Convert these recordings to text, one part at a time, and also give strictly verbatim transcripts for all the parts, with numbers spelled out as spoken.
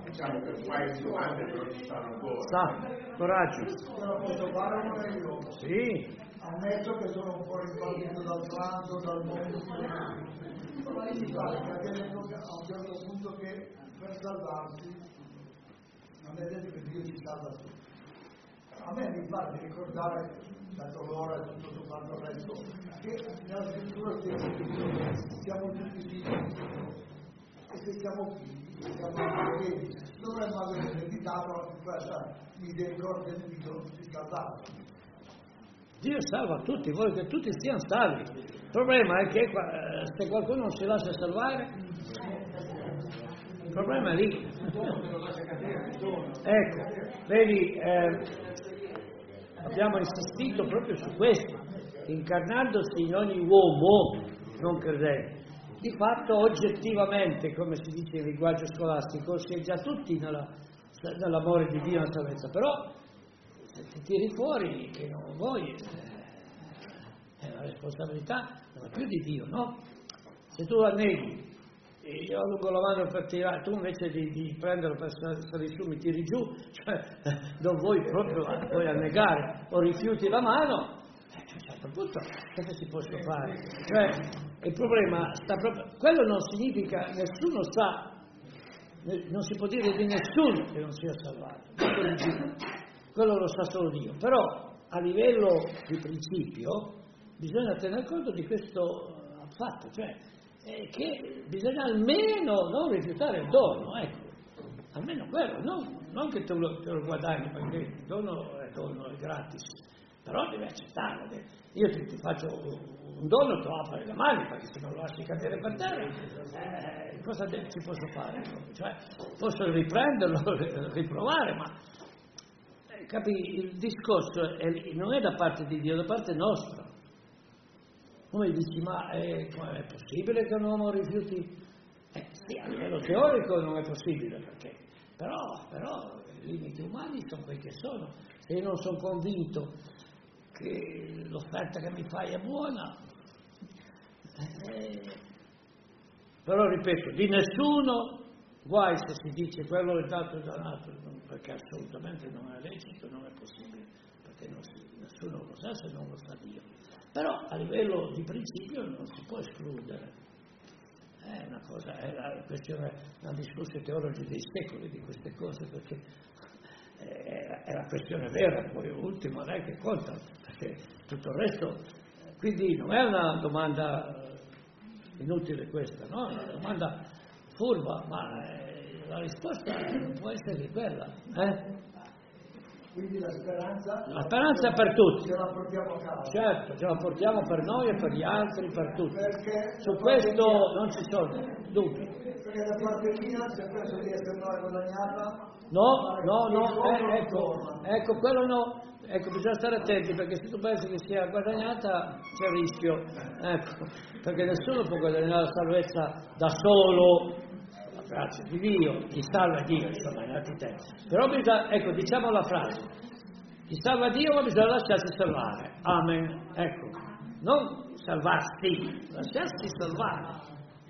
diciamo che un paio di domande però ci stanno ancora. Sta, coraggio. Però posso fare una io? Sì. Ammetto che sono un po' ripartito dal pranzo, dal mondo, però mi pare che abbia detto a un certo punto che per salvarsi, a me detto che Dio ci salva tutti. A me mi pare di ricordare, dato l'ora e tutto quanto il resto, che nella scrittura siamo tutti figli di Dio, e se siamo figli, siamo figli, dovremmo avere ereditato questa misericordia di Dio di salvarsi. Dio salva tutti, vuole che tutti stiano salvi. Il problema è che eh, se qualcuno non si lascia salvare, il problema è lì. Ecco, vedi, eh, abbiamo insistito proprio su questo, incarnandosi in ogni uomo non credente. Di fatto, oggettivamente, come si dice in linguaggio scolastico, si è già tutti nella, nell'amore di Dio e nella salvezza, però se ti tiri fuori che non vuoi, è una responsabilità non è più di Dio, no? Se tu la neghi, io allungo la mano per tirare, tu invece di, di prenderlo per stare su mi tiri giù, cioè non vuoi proprio vuoi annegare o rifiuti la mano, a un certo punto cosa si può fare? Cioè il problema sta proprio, quello non significa, nessuno sa, non si può dire di nessuno che non sia salvato, quello lo sa solo Dio, però a livello di principio bisogna tener conto di questo fatto, cioè eh, che bisogna almeno non rifiutare il dono, ecco, almeno quello, non, non che te lo, te lo guadagni, perché il dono è dono, è gratis, però devi accettarlo. Io ti, ti faccio un dono, te lo apri le mani, perché se non lo lasci cadere per terra, eh, cosa de- ci posso fare? Cioè, posso riprenderlo, riprovare, ma capi, il discorso è, non è da parte di Dio, è da parte nostra. Come dici, ma è, è possibile che un uomo rifiuti? Eh, sì, a livello teorico non è possibile, perché però, però i limiti umani sono quei che sono. Se io non sono convinto che l'offerta che mi fai è buona, eh, però ripeto, di nessuno, guai se si dice quello è dato da un altro, perché assolutamente non è lecito, non è possibile, perché non si, nessuno lo sa se non lo sa Dio. Però a livello di principio non si può escludere. È una cosa, è la questione, hanno discusso i teologi dei secoli di queste cose, perché è, è la questione vera, poi ultima non è che conta, perché tutto il resto, quindi non è una domanda inutile questa, no? È una domanda furba, ma la risposta non può essere quella, eh? Quindi la speranza, la speranza è per tutti, ce la portiamo a casa. Certo, ce la portiamo per noi e per gli altri, per tutti. Perché su questo mia, non ci sono dubbi. Perché da parte mia, se penso di essere noi guadagnata, no, no, no, eh, ecco, ecco, quello no, ecco, bisogna stare attenti, perché se tu pensi che sia guadagnata c'è il rischio, ecco, perché nessuno può guadagnare la salvezza da solo. Grazie di Dio, chi salva Dio, insomma, in altri tempi. Però bisogna, ecco, diciamo la frase, chi salva Dio ma bisogna lasciarsi salvare, amen, ecco, non salvarsi, lasciarsi salvare.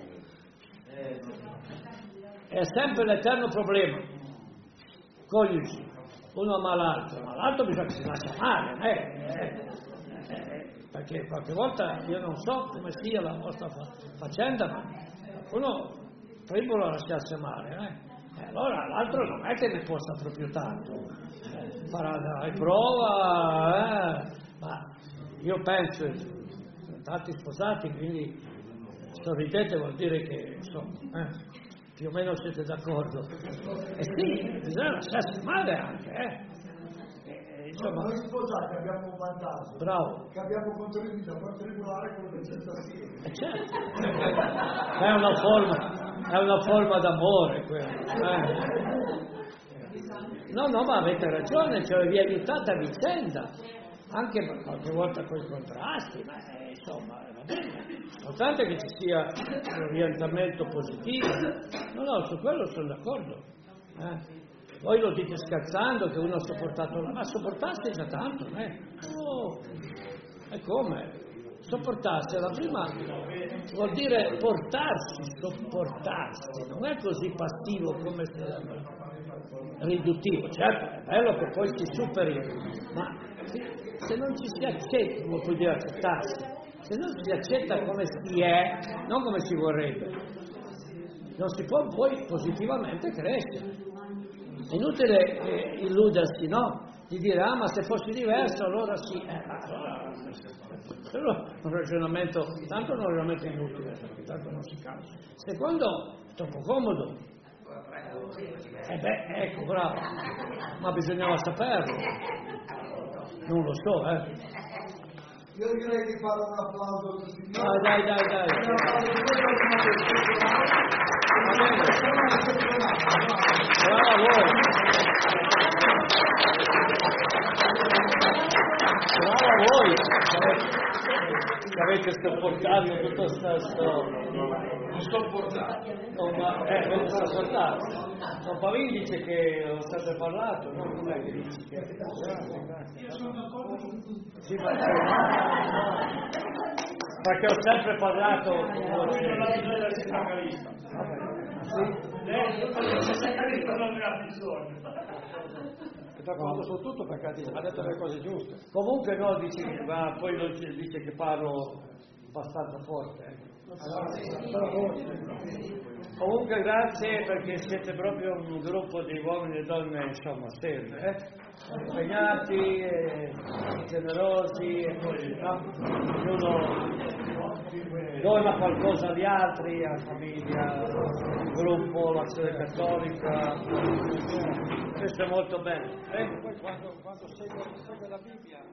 È sempre l'eterno problema, coniugi, uno ama l'altro, ma l'altro bisogna che si lascia amare, eh, eh, eh, perché qualche volta io non so come sia la vostra fa- faccenda, ma uno primo lo lasciarsi amare, eh? E allora l'altro non è che ne possa proprio tanto, eh, farà la riprova, eh? Ma io penso, sono tanti sposati, quindi sorridete vuol dire che insomma, eh, più o meno siete d'accordo. E sì, bisogna lasciarsi amare anche, eh? E, insomma, noi sposati abbiamo un vantaggio, bravo, che abbiamo contribuito a far tribulare quello che c'è stasera. Eh certo. È una forma, è una forma d'amore quella. Eh. No, no, ma avete ragione, cioè vi aiutate a vicenda, anche qualche volta con i contrasti, ma eh, insomma, va bene. L'importante è che ci sia un orientamento positivo. No, no, su quello sono d'accordo. Eh. Voi lo dite scherzando che uno ha sopportato, ma sopportarsi è già tanto, eh? Oh, e come? Sopportarsi, la prima vuol dire portarsi, sopportarsi, non è così passivo come se riduttivo. Certo, è bello che poi si superi, ma se non ci si accetta, come puoi dire accettarsi, se non si accetta come si è, non come si vorrebbe, non si può poi positivamente crescere. È inutile eh, illudersi, no? Di dire, ah, ma se fossi diverso allora sì. Eh, allora, quello è un ragionamento, tanto è un ragionamento inutile, perché tanto non si capisce. Secondo, troppo comodo. Eh beh, ecco, bravo. Ma bisognava saperlo. Non lo so, eh. Io direi di fare un applauso al signore. Ah, dai, dai, dai. Bravo a voi. Bravo a voi che avete sopportato tutta questa storia. Non sopportato. Oh, ma eh, avete sopportato. Don Pavini dice che ho sempre parlato, no? Com'è che dici? Che... Io sono d'accordo con tutto. Sì, ma... perché ho sempre parlato con Lui non ha bisogno del sindacalista. sì? Lei il sindacalista non ne ha bisogno. È d'accordo su tutto perché ha detto le cose giuste. Comunque no, dice, ma poi lo dice, dice che parlo abbastanza forte. Eh. Comunque grazie perché siete proprio un gruppo di uomini e donne, insomma, seri, eh? Impegnati, e generosi e così, no? Ognuno dona qualcosa agli altri, alla famiglia, al gruppo, l'azione cattolica. Questo è molto bello. Eh? Poi quando, quando segue, segue la Bibbia